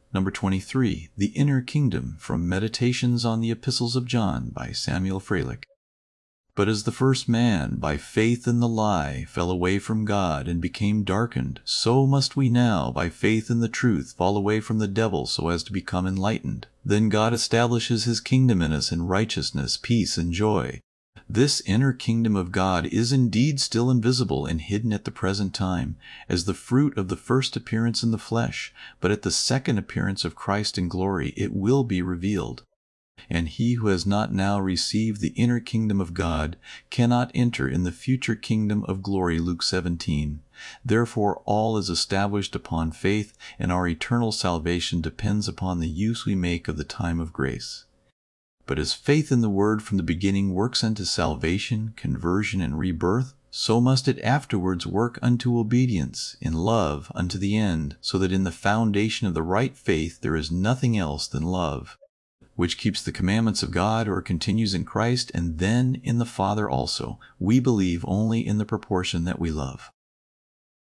Number 23, The Inner Kingdom, from Meditations on the Epistles of John by Samuel Freilich. But as the first man, by faith in the lie, fell away from God and became darkened, so must we now, by faith in the truth, fall away from the devil so as to become enlightened. Then God establishes his kingdom in us in righteousness, peace, and joy. This inner kingdom of God is indeed still invisible and hidden at the present time, as the fruit of the first appearance in the flesh, but at the second appearance of Christ in glory it will be revealed. And he who has not now received the inner kingdom of God cannot enter in the future kingdom of glory. Luke 17. Therefore all is established upon faith, and our eternal salvation depends upon the use we make of the time of grace. But as faith in the Word from the beginning works unto salvation, conversion, and rebirth, so must it afterwards work unto obedience, in love, unto the end, so that in the foundation of the right faith there is nothing else than love, which keeps the commandments of God or continues in Christ and then in the Father also. We believe only in the proportion that we love.